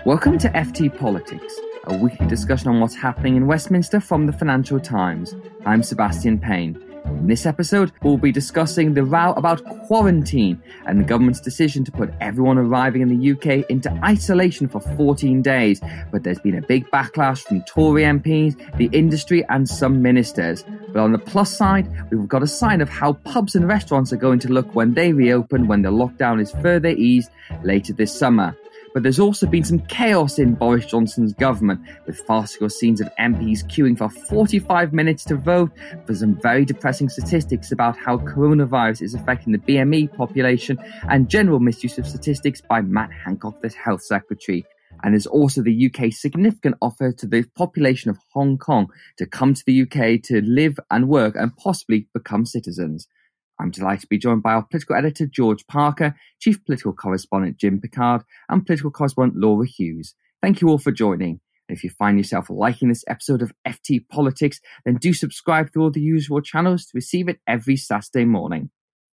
Welcome to FT Politics, a weekly discussion on what's happening in Westminster from the Financial Times. I'm Sebastian Payne. In this episode, we'll be discussing the row about quarantine and the government's decision to put everyone arriving in the UK into isolation for 14 days. But there's been a big backlash from Tory MPs, the industry and some ministers. But on the plus side, we've got a sign of how pubs and restaurants are going to look when they reopen when the lockdown is further eased later this summer. But there's also been some chaos in Boris Johnson's government, with farcical scenes of MPs queuing for 45 minutes to vote, for some very depressing statistics about how coronavirus is affecting the BME population, and general misuse of statistics by Matt Hancock, the Health Secretary. And there's also the UK's significant offer to the population of Hong Kong to come to the UK to live and work and possibly become citizens. I'm delighted to be joined by our political editor, George Parker, chief political correspondent, Jim Pickard, and political correspondent, Laura Hughes. Thank you all for joining. And if you find yourself liking this episode of FT Politics, then do subscribe to all the usual channels to receive it every Saturday morning.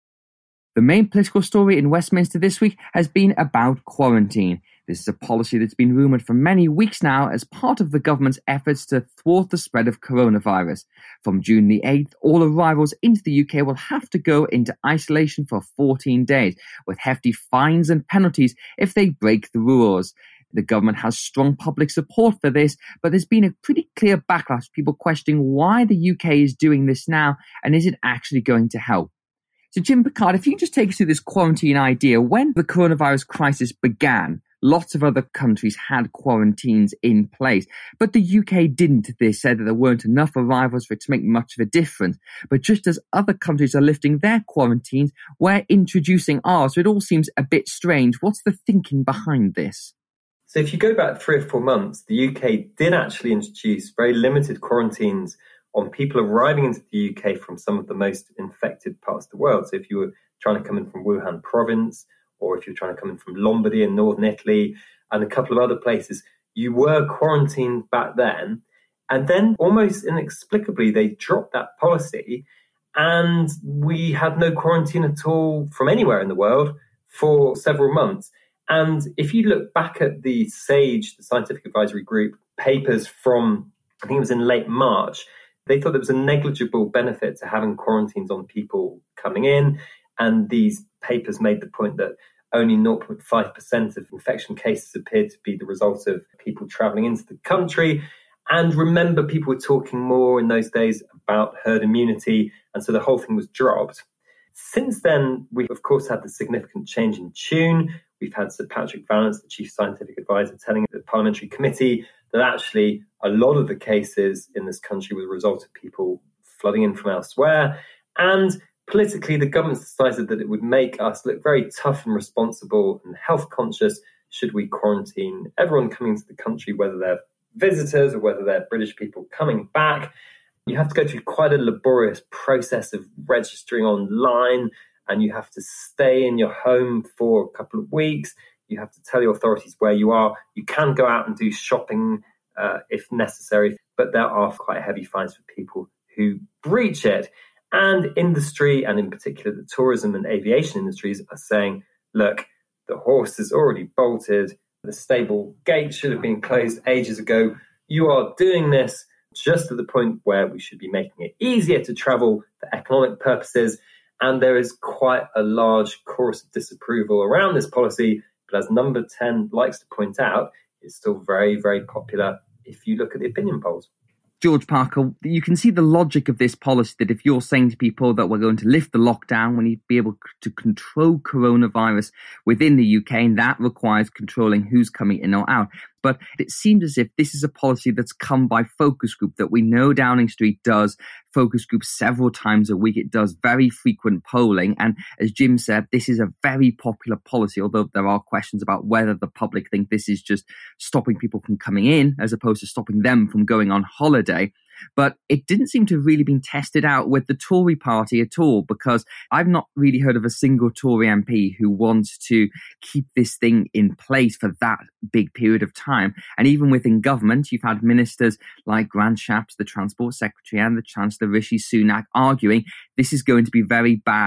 The main political story in Westminster this week has been about quarantine. This is a policy that's been rumoured for many weeks now as part of the government's efforts to thwart the spread of coronavirus. From June the 8th, all arrivals into the UK will have to go into isolation for 14 days, with hefty fines and penalties if they break the rules. The government has strong public support for this, but there's been a pretty clear backlash, people questioning why the UK is doing this now and is it actually going to help. So Jim Pickard, if you just take us through this quarantine idea, when the coronavirus crisis began, lots of other countries had quarantines in place, but the UK didn't. They said that there weren't enough arrivals for it to make much of a difference. But just as other countries are lifting their quarantines, we're introducing ours. So it all seems a bit strange. What's the thinking behind this? So if you go back 3 or 4 months, the UK did actually introduce very limited quarantines on people arriving into the UK from some of the most infected parts of the world. So if you were trying to come in from Wuhan province, or if you're trying to come in from Lombardy in northern Italy and a couple of other places, you were quarantined back then. And then almost inexplicably, they dropped that policy and we had no quarantine at all from anywhere in the world for several months. And if you look back at the SAGE, the Scientific Advisory Group, papers from, I think it was in late March, they thought there was a negligible benefit to having quarantines on people coming in. And these papers made the point that only 0.5% of infection cases appeared to be the result of people travelling into the country. And remember, people were talking more in those days about herd immunity. And so the whole thing was dropped. Since then, we've, of course, had the significant change in tune. We've had Sir Patrick Vallance, the Chief Scientific Advisor, telling the Parliamentary Committee that actually a lot of the cases in this country were the result of people flooding in from elsewhere. And politically, the government decided that it would make us look very tough and responsible and health conscious should we quarantine everyone coming into the country, whether they're visitors or whether they're British people coming back. You have to go through quite a laborious process of registering online, and you have to stay in your home for a couple of weeks. You have to tell the authorities where you are. You can go out and do shopping if necessary, but there are quite heavy fines for people who breach it. And industry, and in particular the tourism and aviation industries, are saying, look, the horse is already bolted. The stable gate should have been closed ages ago. You are doing this just at the point where we should be making it easier to travel for economic purposes. And there is quite a large chorus of disapproval around this policy. But as Number 10 likes to point out, it's still very, very popular if you look at the opinion polls. George Parker, you can see the logic of this policy, that if you're saying to people that we're going to lift the lockdown, we need to be able to control coronavirus within the UK, and that requires controlling who's coming in or out. But it seems as if this is a policy that's come by focus group, that we know Downing Street does focus groups several times a week. It does very frequent polling. And as Jim said, this is a very popular policy, although there are questions about whether the public think this is just stopping people from coming in as opposed to stopping them from going on holiday. But it didn't seem to have really been tested out with the Tory party at all, because I've not really heard of a single Tory MP who wants to keep this thing in place for that big period of time. And even within government, you've had ministers like Grant Shapps, the Transport Secretary, and the Chancellor Rishi Sunak arguing this is going to be very bad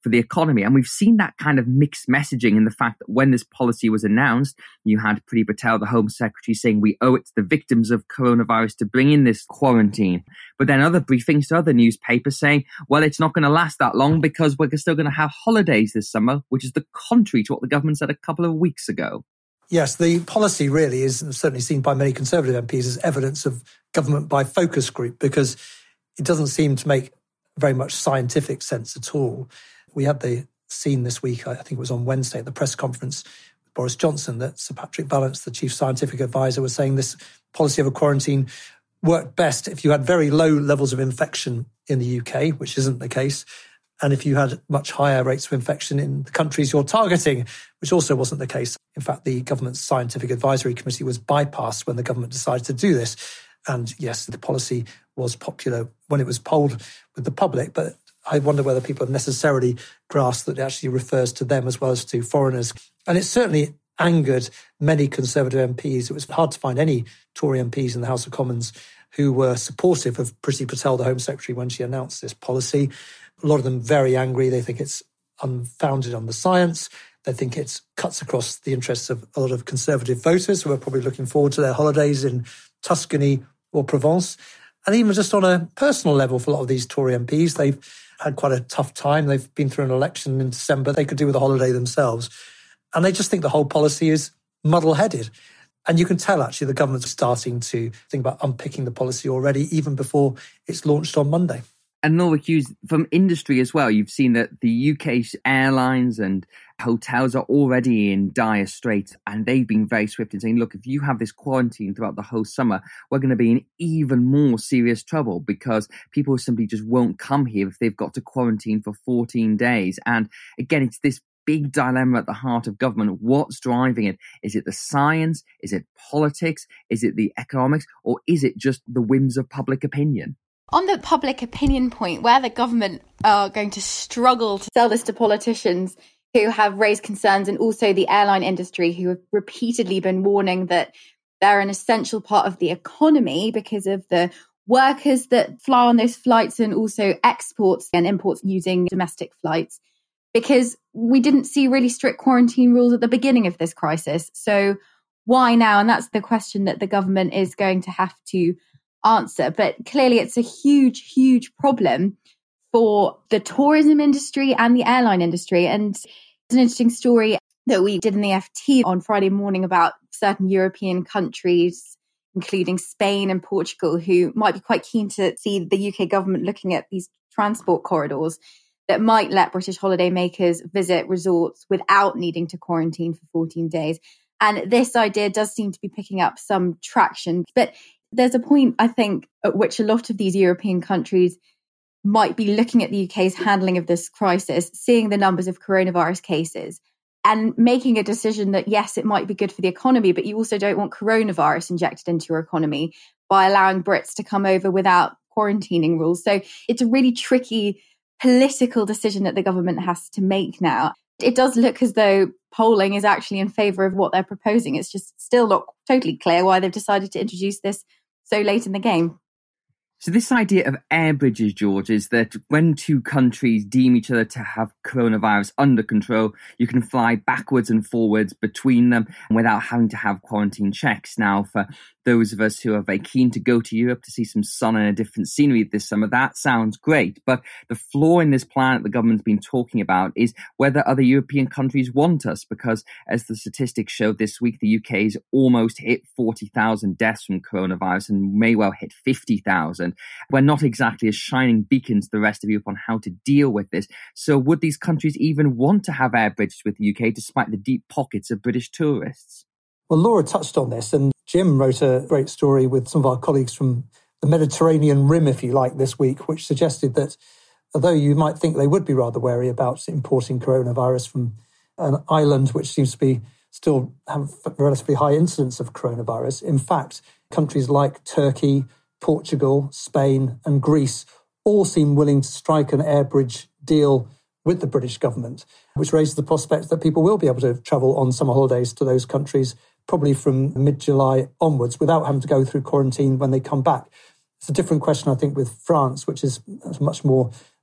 for the economy. And we've seen that kind of mixed messaging in the fact that when this policy was announced, you had Priti Patel, the Home Secretary, saying we owe it to the victims of coronavirus to bring in this quarantine. But then other briefings to other newspapers saying, well, it's not going to last that long because we're still going to have holidays this summer, which is the contrary to what the government said a couple of weeks ago. Yes, the policy really is certainly seen by many Conservative MPs as evidence of government by focus group, because it doesn't seem to make very much scientific sense at all. We had the scene this week, I think it was on Wednesday at the press conference with Boris Johnson, that Sir Patrick Vallance, the chief scientific advisor, was saying this policy of a quarantine worked best if you had very low levels of infection in the UK, which isn't the case, and if you had much higher rates of infection in the countries you're targeting, which also wasn't the case. In fact, the government's scientific advisory committee was bypassed when the government decided to do this. And yes, the policy was popular when it was polled with the public, but I wonder whether people have necessarily grasped that it actually refers to them as well as to foreigners. And it certainly angered many Conservative MPs. It was hard to find any Tory MPs in the House of Commons who were supportive of Priti Patel, the Home Secretary, when she announced this policy. A lot of them very angry. They think it's unfounded on the science. They think it cuts across the interests of a lot of Conservative voters who are probably looking forward to their holidays in Tuscany or Provence. And even just on a personal level for a lot of these Tory MPs, they've had quite a tough time. They've been through an election in December. They could do with a holiday themselves. And they just think the whole policy is muddle-headed. And you can tell, actually, the government's starting to think about unpicking the policy already, even before it's launched on Monday. And Laura Hughes, from industry as well, you've seen that the UK's airlines and hotels are already in dire straits, and they've been very swift in saying, look, if you have this quarantine throughout the whole summer, we're going to be in even more serious trouble because people simply just won't come here if they've got to quarantine for 14 days. And again, it's this big dilemma at the heart of government. What's driving it? Is it the science? Is it politics? Is it the economics? Or is it just the whims of public opinion? On the public opinion point, where the government are going to struggle to sell this to politicians who have raised concerns, and also the airline industry who have repeatedly been warning that they're an essential part of the economy because of the workers that fly on those flights and also exports and imports using domestic flights, because we didn't see really strict quarantine rules at the beginning of this crisis. So why now? And that's the question that the government is going to have to answer. But clearly it's a huge, huge problem for the tourism industry and the airline industry. And it's an interesting story that we did in the FT on Friday morning about certain European countries, including Spain and Portugal, who might be quite keen to see the UK government looking at these transport corridors that might let British holidaymakers visit resorts without needing to quarantine for 14 days. And this idea does seem to be picking up some traction. But there's a point, I think, at which a lot of these European countries might be looking at the UK's handling of this crisis, seeing the numbers of coronavirus cases, and making a decision that, yes, it might be good for the economy, but you also don't want coronavirus injected into your economy by allowing Brits to come over without quarantining rules. So it's a really tricky political decision that the government has to make now. It does look as though polling is actually in favour of what they're proposing. It's just still not totally clear why they've decided to introduce this so late in the game. So this idea of air bridges, George, is that when two countries deem each other to have coronavirus under control, you can fly backwards and forwards between them without having to have quarantine checks. Now, for those of us who are very keen to go to Europe to see some sun and a different scenery this summer, that sounds great. But the flaw in this plan that the government's been talking about is whether other European countries want us, because as the statistics showed this week, the UK's almost hit 40,000 deaths from coronavirus and may well hit 50,000. We're not exactly a shining beacon to the rest of Europe on how to deal with this. So would these countries even want to have air bridges with the UK despite the deep pockets of British tourists? Well, Laura touched on this, and Jim wrote a great story with some of our colleagues from the Mediterranean Rim, if you like, this week, which suggested that although you might think they would be rather wary about importing coronavirus from an island which seems to be still have a relatively high incidence of coronavirus, in fact, countries like Turkey, Portugal, Spain and Greece all seem willing to strike an air bridge deal with the British government, which raises the prospect that people will be able to travel on summer holidays to those countries probably from mid-July onwards without having to go through quarantine when they come back. It's a different question, I think, with France, which is a much more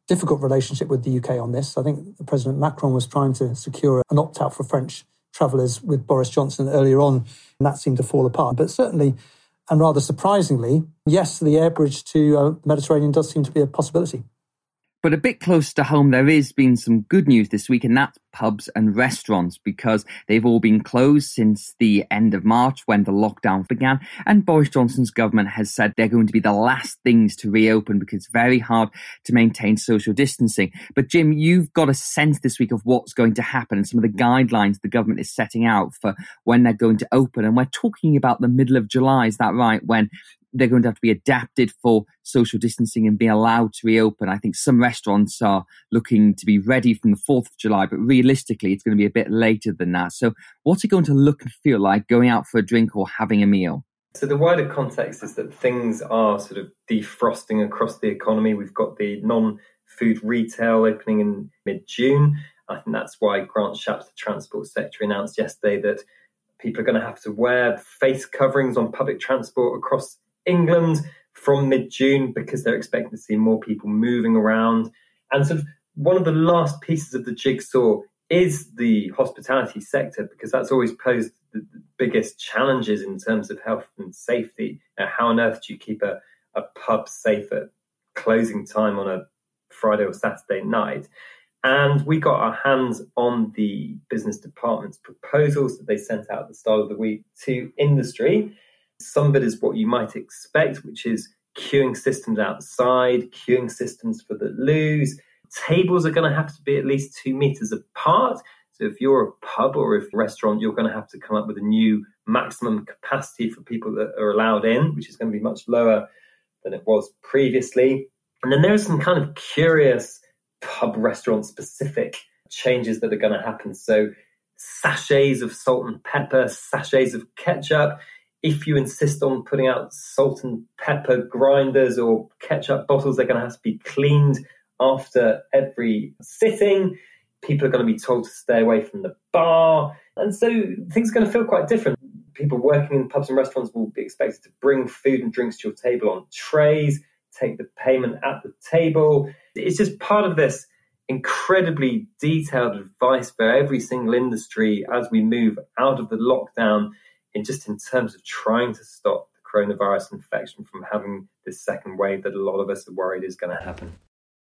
difficult relationship with the UK on this. I think President Macron was trying to secure an opt-out for French travellers with Boris Johnson earlier on, and that seemed to fall apart. But certainly, and rather surprisingly, yes, the air bridge to the Mediterranean does seem to be a possibility. But a bit close to home, there has been some good news this week, and that's pubs and restaurants, because they've all been closed since the end of March when the lockdown began. And Boris Johnson's government has said they're going to be the last things to reopen because it's very hard to maintain social distancing. But Jim, you've got a sense this week of what's going to happen and some of the guidelines the government is setting out for when they're going to open. And we're talking about the middle of July, is that right? When they're going to have to be adapted for social distancing and be allowed to reopen. I think some restaurants are looking to be ready from the 4th of July, but realistically, it's going to be a bit later than that. So what's it going to look and feel like going out for a drink or having a meal? So the wider context is that things are sort of defrosting across the economy. We've got the non-food retail opening in mid-June. I think that's why Grant Shapps, the Transport Secretary, announced yesterday that people are going to have to wear face coverings on public transport across England from mid-June because they're expecting to see more people moving around. And sort of one of the last pieces of the jigsaw is the hospitality sector, because that's always posed the biggest challenges in terms of health and safety. Now, how on earth do you keep a pub safe at closing time on a Friday or Saturday night? And we got our hands on the business department's proposals that they sent out at the start of the week to industry. Some of it is what you might expect, which is queuing systems outside, queuing systems for the loos. Tables are going to have to be at least 2 meters apart. So if you're a pub or if a restaurant, you're going to have to come up with a new maximum capacity for people that are allowed in, which is going to be much lower than it was previously. And then there's some kind of curious pub restaurant specific changes that are going to happen. So sachets of salt and pepper, sachets of ketchup. If you insist on putting out salt and pepper grinders or ketchup bottles, they're going to have to be cleaned after every sitting. People are going to be told to stay away from the bar. And so things are going to feel quite different. People working in pubs and restaurants will be expected to bring food and drinks to your table on trays, take the payment at the table. It's just part of this incredibly detailed advice for every single industry as we move out of the lockdown, in terms of trying to stop the coronavirus infection from having this second wave that a lot of us are worried is going to happen.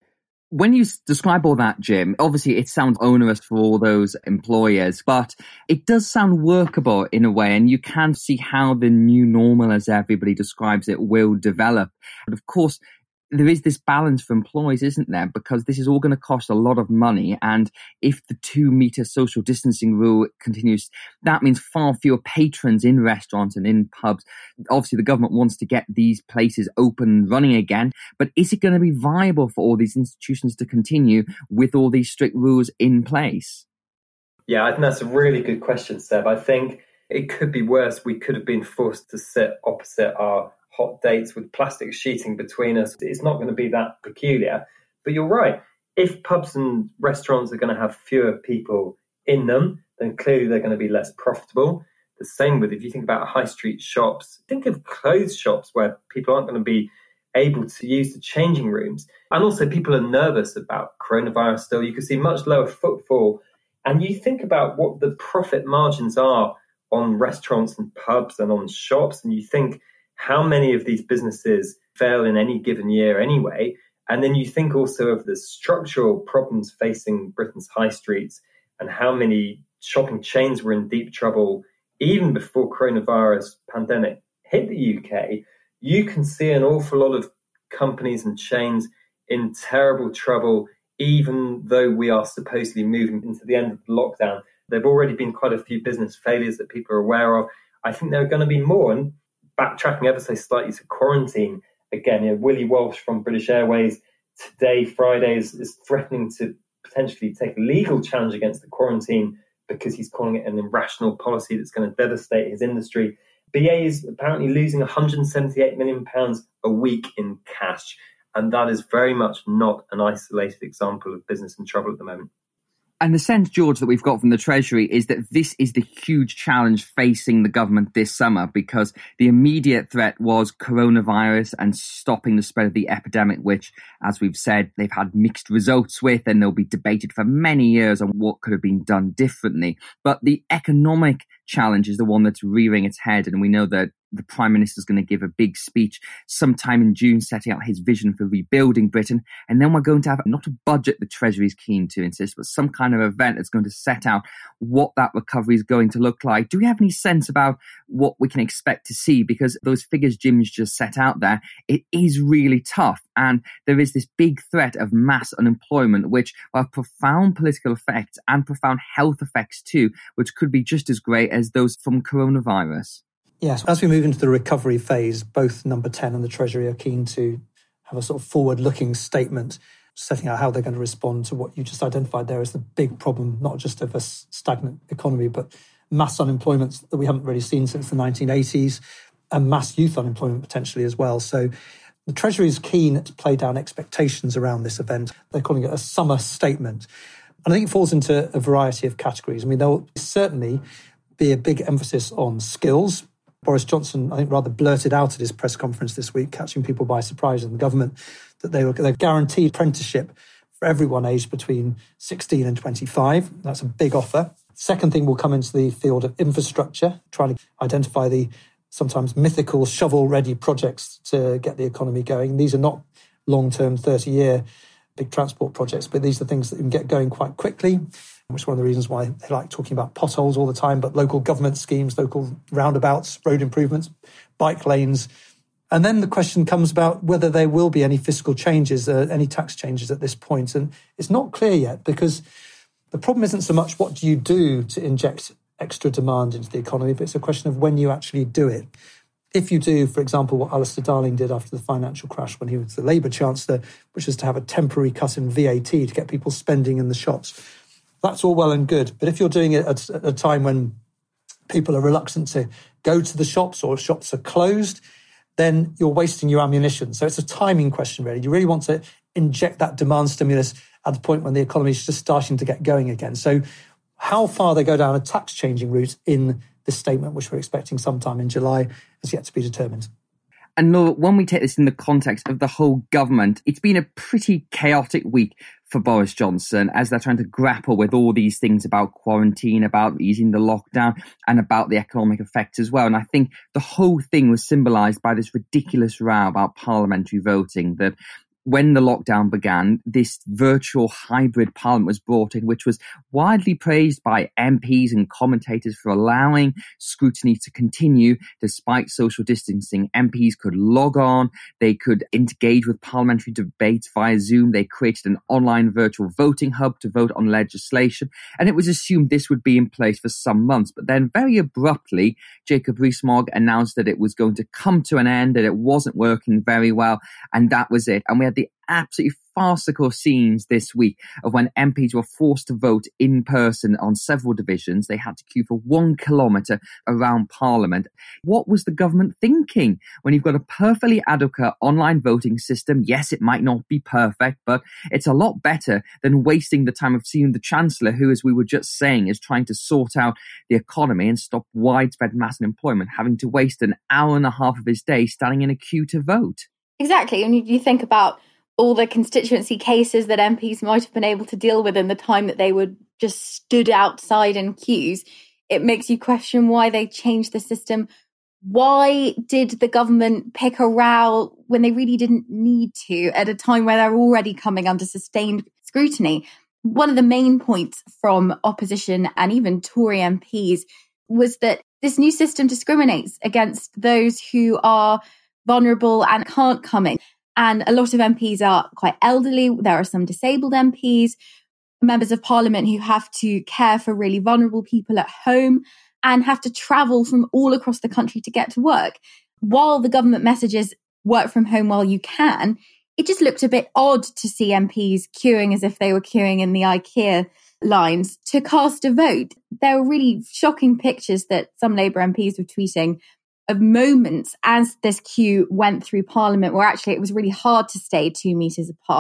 When you describe all that, Jim, obviously it sounds onerous for all those employers, but it does sound workable in a way, and you can see how the new normal, as everybody describes it, will develop. But of course, there is this balance for employees, isn't there? Because this is all going to cost a lot of money. And if the 2 meter social distancing rule continues, that means far fewer patrons in restaurants and in pubs. Obviously, the government wants to get these places open and running again. But is it going to be viable for all these institutions to continue with all these strict rules in place? Yeah, I think that's a really good question, Seb. I think it could be worse. We could have been forced to sit opposite our hot dates with plastic sheeting between us. It's not going to be that peculiar. But you're right. If pubs and restaurants are going to have fewer people in them, then clearly they're going to be less profitable. The same with, if you think about high street shops, think of clothes shops where people aren't going to be able to use the changing rooms. And also people are nervous about coronavirus still. You can see much lower footfall. And you think about what the profit margins are on restaurants and pubs and on shops, and you think how many of these businesses fail in any given year anyway. And then you think also of the structural problems facing Britain's high streets and how many shopping chains were in deep trouble even before coronavirus pandemic hit the UK. You can see an awful lot of companies and chains in terrible trouble, even though we are supposedly moving into the end of the lockdown. There have already been quite a few business failures that people are aware of. I think there are going to be more. And backtracking ever so slightly to quarantine, again, Willie Walsh from British Airways today, Friday, is threatening to potentially take a legal challenge against the quarantine because he's calling it an irrational policy that's going to devastate his industry. BA is apparently losing £178 million a week in cash, and that is very much not an isolated example of business in trouble at the moment. And the sense, George, that we've got from the Treasury is that this is the huge challenge facing the government this summer, because the immediate threat was coronavirus and stopping the spread of the epidemic, which, as we've said, they've had mixed results with, and they'll be debated for many years on what could have been done differently. But the economic challenge is the one that's rearing its head, and we know that the Prime Minister is going to give a big speech sometime in June setting out his vision for rebuilding Britain. And then we're going to have not a budget the Treasury is keen to insist, but some kind of event that's going to set out what that recovery is going to look like. Do we have any sense about what we can expect to see? Because those figures Jim's just set out there, it is really tough. And there is this big threat of mass unemployment, which will have profound political effects and profound health effects too, which could be just as great as those from coronavirus. Yes, as we move into the recovery phase, both Number 10 and the Treasury are keen to have a sort of forward-looking statement setting out how they're going to respond to what you just identified there as the big problem, not just of a stagnant economy, but mass unemployment that we haven't really seen since the 1980s, and mass youth unemployment potentially as well. So the Treasury is keen to play down expectations around this event. They're calling it a summer statement. And I think it falls into a variety of categories. I mean, there'll certainly be a big emphasis on skills. Boris Johnson, I think, rather blurted out at his press conference this week, catching people by surprise in the government, that they're guaranteed apprenticeship for everyone aged between 16 and 25. That's a big offer. Second thing will come into the field of infrastructure, trying to identify the sometimes mythical shovel-ready projects to get the economy going. These are not long-term, 30-year big transport projects, but these are things that you can get going quite quickly, which is one of the reasons why they like talking about potholes all the time, but local government schemes, local roundabouts, road improvements, bike lanes. And then the question comes about whether there will be any fiscal changes, any tax changes at this point. And it's not clear yet, because the problem isn't so much what do you do to inject extra demand into the economy, but it's a question of when you actually do it. If you do, for example, what Alistair Darling did after the financial crash when he was the Labour Chancellor, which was to have a temporary cut in VAT to get people spending in the shops, that's all well and good. But if you're doing it at a time when people are reluctant to go to the shops or shops are closed, then you're wasting your ammunition. So it's a timing question, really. You really want to inject that demand stimulus at the point when the economy is just starting to get going again. So how far they go down a tax changing route in this statement, which we're expecting sometime in July, is yet to be determined. And Laura, when we take this in the context of the whole government, it's been a pretty chaotic week for Boris Johnson as they're trying to grapple with all these things about quarantine, about easing the lockdown, and about the economic effects as well. And I think the whole thing was symbolised by this ridiculous row about parliamentary voting, that when the lockdown began, this virtual hybrid parliament was brought in, which was widely praised by MPs and commentators for allowing scrutiny to continue despite social distancing. MPs could log on, they could engage with parliamentary debates via Zoom, they created an online virtual voting hub to vote on legislation, and it was assumed this would be in place for some months. But then very abruptly, Jacob Rees-Mogg announced that it was going to come to an end, that it wasn't working very well, and that was it. And we had the absolutely farcical scenes this week of when MPs were forced to vote in person on several divisions. They had to queue for 1 kilometre around Parliament. What was the government thinking when you've got a perfectly adequate online voting system? Yes, it might not be perfect, but it's a lot better than wasting the time of seeing the Chancellor, who, as we were just saying, is trying to sort out the economy and stop widespread mass unemployment, having to waste an hour and a half of his day standing in a queue to vote. Exactly. And you think about all the constituency cases that MPs might have been able to deal with in the time that they were just stood outside in queues, it makes you question why they changed the system. Why did the government pick a row when they really didn't need to at a time where they're already coming under sustained scrutiny? One of the main points from opposition and even Tory MPs was that this new system discriminates against those who are vulnerable and can't come in. And a lot of MPs are quite elderly. There are some disabled MPs, members of parliament who have to care for really vulnerable people at home and have to travel from all across the country to get to work. While the government messages work from home while you can, it just looked a bit odd to see MPs queuing as if they were queuing in the IKEA lines to cast a vote. There were really shocking pictures that some Labour MPs were tweeting of moments as this queue went through Parliament where actually it was really hard to stay 2 metres apart,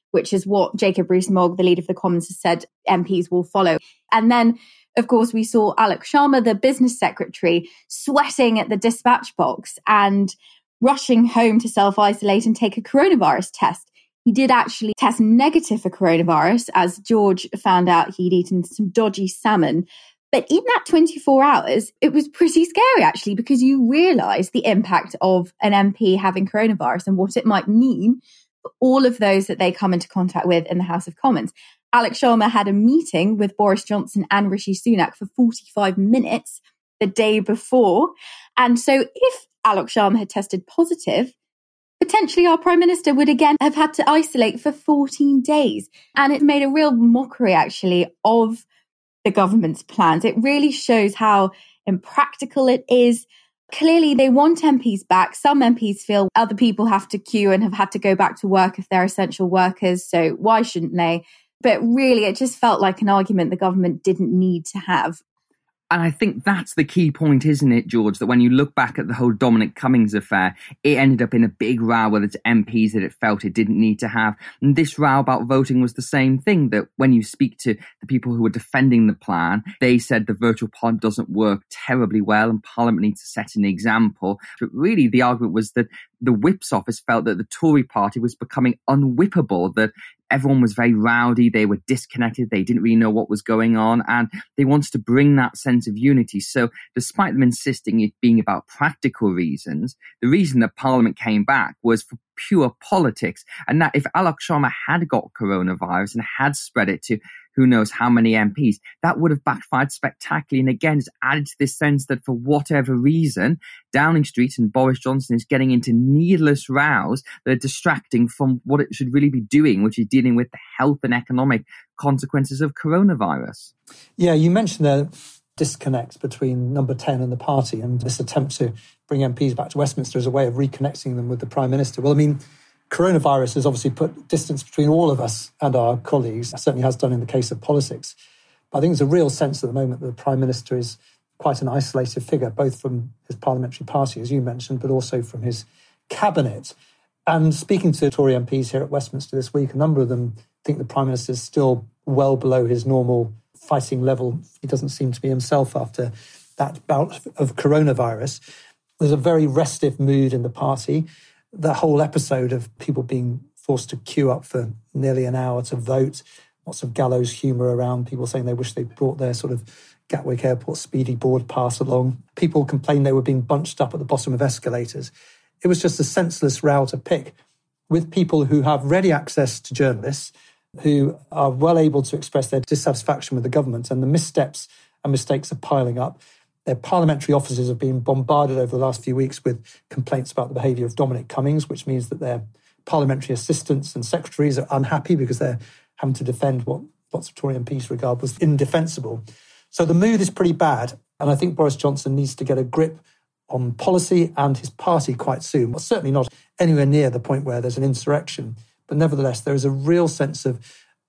which is what Jacob Rees-Mogg, the leader of the Commons, has said MPs will follow. And then, of course, we saw Alok Sharma, the business secretary, sweating at the dispatch box and rushing home to self-isolate and take a coronavirus test. He did actually test negative for coronavirus, as George found out he'd eaten some dodgy salmon. But in that 24 hours, it was pretty scary, actually, because you realise the impact of an MP having coronavirus and what it might mean for all of those that they come into contact with in the House of Commons. Alok Sharma had a meeting with Boris Johnson and Rishi Sunak for 45 minutes the day before. And so if Alok Sharma had tested positive, potentially our Prime Minister would again have had to isolate for 14 days. And it made a real mockery, actually, of the government's plans. It really shows how impractical it is. Clearly, they want MPs back. Some MPs feel other people have to queue and have had to go back to work if they're essential workers. So why shouldn't they? But really, it just felt like an argument the government didn't need to have. And I think that's the key point, isn't it, George, that when you look back at the whole Dominic Cummings affair, it ended up in a big row with its MPs that it felt it didn't need to have. And this row about voting was the same thing, that when you speak to the people who were defending the plan, they said the virtual parliament doesn't work terribly well and Parliament needs to set an example. But really, the argument was that the Whip's office felt that the Tory party was becoming unwhippable, that everyone was very rowdy, they were disconnected, they didn't really know what was going on, and they wanted to bring that sense of unity. So despite them insisting it being about practical reasons, the reason that Parliament came back was for pure politics. And that if Alok Sharma had got coronavirus and had spread it to who knows how many MPs, that would have backfired spectacularly. And again, it's added to this sense that for whatever reason, Downing Street and Boris Johnson is getting into needless rows that are distracting from what it should really be doing, which is dealing with the health and economic consequences of coronavirus. Yeah, you mentioned the disconnect between Number 10 and the party and this attempt to bring MPs back to Westminster as a way of reconnecting them with the Prime Minister. Well, I mean, coronavirus has obviously put distance between all of us and our colleagues. It certainly has done in the case of politics. But I think there's a real sense at the moment that the Prime Minister is quite an isolated figure, both from his parliamentary party, as you mentioned, but also from his cabinet. And speaking to Tory MPs here at Westminster this week, a number of them think the Prime Minister is still well below his normal fighting level. He doesn't seem to be himself after that bout of coronavirus. There's a very restive mood in the party. The whole episode of people being forced to queue up for nearly an hour to vote, lots of gallows humour around, people saying they wish they'd brought their sort of Gatwick Airport speedy board pass along. People complained they were being bunched up at the bottom of escalators. It was just a senseless row to pick with people who have ready access to journalists, who are well able to express their dissatisfaction with the government, and the missteps and mistakes are piling up. Their parliamentary offices have been bombarded over the last few weeks with complaints about the behaviour of Dominic Cummings, which means that their parliamentary assistants and secretaries are unhappy because they're having to defend what lots of Tory MPs regard was indefensible. So the mood is pretty bad, and I think Boris Johnson needs to get a grip on policy and his party quite soon. Well, certainly not anywhere near the point where there's an insurrection, but nevertheless, there is a real sense of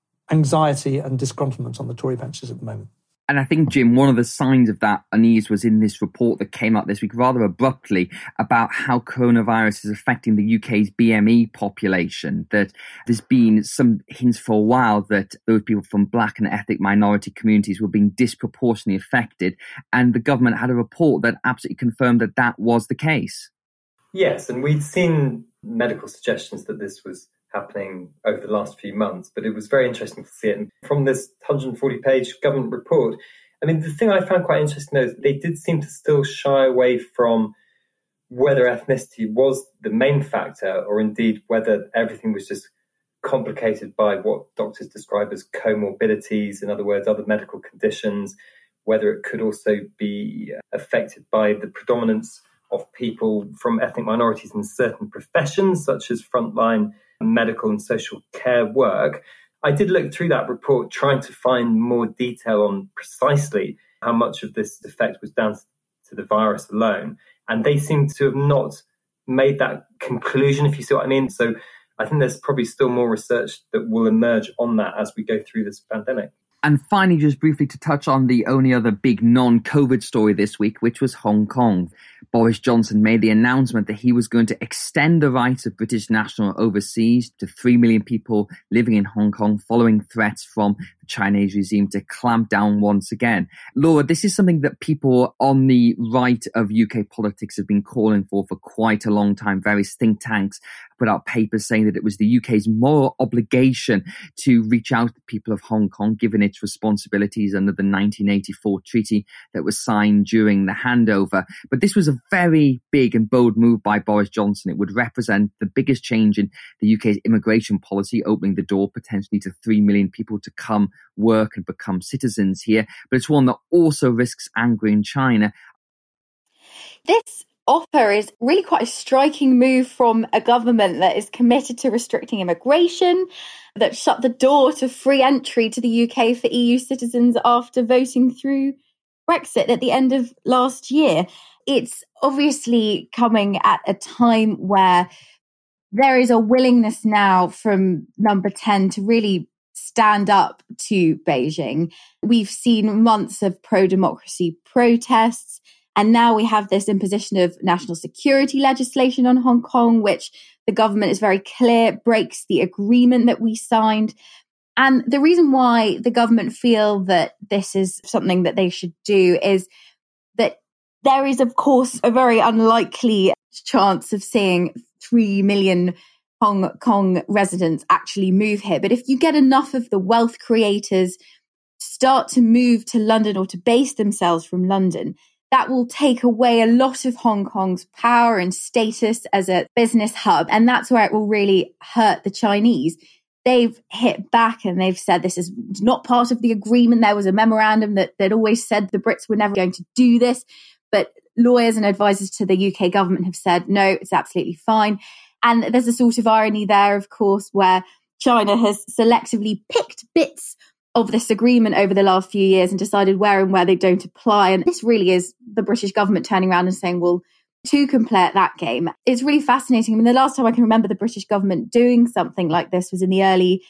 anxiety and disgruntlement on the Tory benches at the moment. And I think, Jim, one of the signs of that unease was in this report that came out this week rather abruptly about how coronavirus is affecting the UK's BME population, that there's been some hints for a while that those people from black and ethnic minority communities were being disproportionately affected. And the government had a report that absolutely confirmed that that was the case. Yes, and we'd seen medical suggestions that this was happening over the last few months, but it was very interesting to see it. And from this 140-page government report, I mean, the thing I found quite interesting though is they did seem to still shy away from whether ethnicity was the main factor or indeed whether everything was just complicated by what doctors describe as comorbidities, in other words, other medical conditions, whether it could also be affected by the predominance of people from ethnic minorities in certain professions, such as frontline medical and social care work. I did look through that report trying to find more detail on precisely how much of this effect was down to the virus alone. And they seem to have not made that conclusion, if you see what I mean. So I think there's probably still more research that will emerge on that as we go through this pandemic. And finally, just briefly to touch on the only other big non-COVID story this week, which was Hong Kong. Boris Johnson made the announcement that he was going to extend the rights of British nationals overseas to 3 million people living in Hong Kong following threats from the Chinese regime to clamp down once again. Laura, this is something that people on the right of UK politics have been calling for quite a long time. Various think tanks put out papers saying that it was the UK's moral obligation to reach out to the people of Hong Kong, given its responsibilities under the 1984 treaty that was signed during the handover. But this was a very big and bold move by Boris Johnson. It would represent the biggest change in the UK's immigration policy, opening the door potentially to 3 million people to come work and become citizens here. But it's one that also risks angering China. This offer is really quite a striking move from a government that is committed to restricting immigration, that shut the door to free entry to the UK for EU citizens after voting through Brexit at the end of last year. It's obviously coming at a time where there is a willingness now from Number 10 to really stand up to Beijing. We've seen months of pro-democracy protests, and now we have this imposition of national security legislation on Hong Kong, which the government is very clear breaks the agreement that we signed. And the reason why the government feel that this is something that they should do is that there is, of course, a very unlikely chance of seeing 3 million Hong Kong residents actually move here. But if you get enough of the wealth creators start to move to London or to base themselves from London, that will take away a lot of Hong Kong's power and status as a business hub. And that's where it will really hurt the Chinese. They've hit back and they've said this is not part of the agreement. There was a memorandum that always said the Brits were never going to do this. But lawyers and advisors to the UK government have said, no, it's absolutely fine. And there's a sort of irony there, of course, where China has selectively picked bits of this agreement over the last few years and decided where and where they don't apply. And this really is the British government turning around and saying, well, two can play at that game. It's really fascinating. I mean, the last time I can remember the British government doing something like this was in the early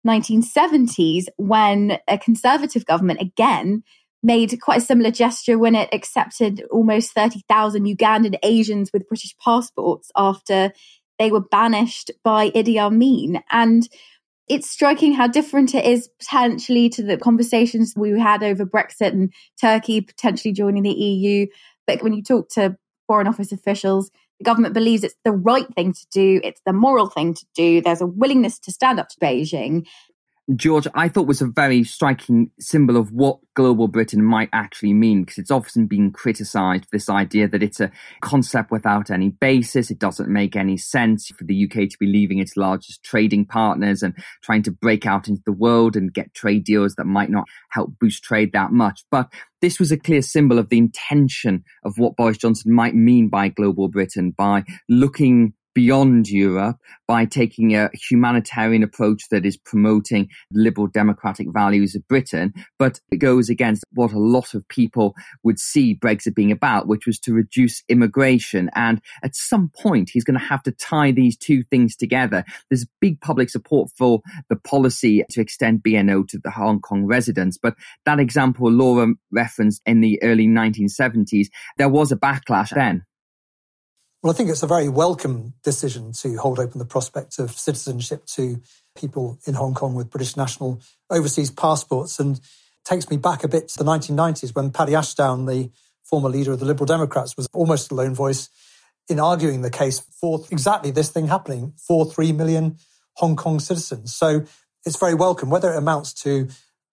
1970s when a Conservative government, again, made quite a similar gesture when it accepted almost 30,000 Ugandan Asians with British passports after they were banished by Idi Amin. And it's striking how different it is potentially to the conversations we had over Brexit and Turkey potentially joining the EU. But when you talk to Foreign Office officials, the government believes it's the right thing to do. It's the moral thing to do. There's a willingness to stand up to Beijing. George, I thought was a very striking symbol of what global Britain might actually mean, because it's often been criticised, this idea that it's a concept without any basis. It doesn't make any sense for the UK to be leaving its largest trading partners and trying to break out into the world and get trade deals that might not help boost trade that much. But this was a clear symbol of the intention of what Boris Johnson might mean by global Britain, by looking beyond Europe, by taking a humanitarian approach that is promoting liberal democratic values of Britain, but it goes against what a lot of people would see Brexit being about, which was to reduce immigration. And at some point, he's going to have to tie these two things together. There's big public support for the policy to extend BNO to the Hong Kong residents, but that example Laura referenced in the early 1970s, there was a backlash then. Well, I think it's a very welcome decision to hold open the prospect of citizenship to people in Hong Kong with British national overseas passports, and takes me back a bit to the 1990s when Paddy Ashdown, the former leader of the Liberal Democrats, was almost a lone voice in arguing the case for exactly this thing happening for 3 million Hong Kong citizens. So it's very welcome. Whether it amounts to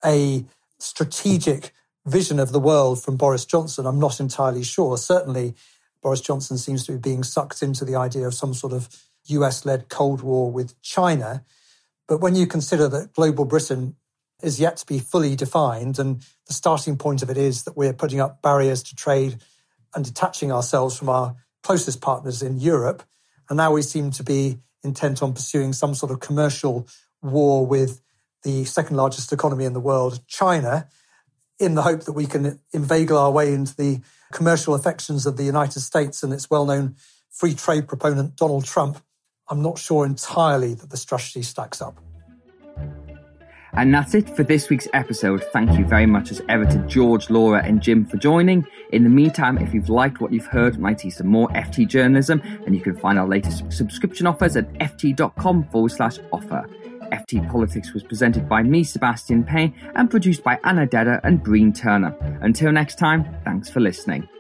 a strategic vision of the world from Boris Johnson, I'm not entirely sure. Certainly, Boris Johnson seems to be being sucked into the idea of some sort of US-led Cold War with China. But when you consider that global Britain is yet to be fully defined, and the starting point of it is that we're putting up barriers to trade and detaching ourselves from our closest partners in Europe, and now we seem to be intent on pursuing some sort of commercial war with the second largest economy in the world, China, in the hope that we can inveigle our way into the commercial affections of the United States and its well-known free trade proponent, Donald Trump, I'm not sure entirely that the strategy stacks up. And that's it for this week's episode. Thank you very much as ever to George, Laura and Jim for joining. In the meantime, if you've liked what you've heard and like to see some more FT journalism, then you can find our latest subscription offers at ft.com/offer. FT Politics was presented by me, Sebastian Payne, and produced by Anna Dedder and Breen Turner. Until next time, thanks for listening.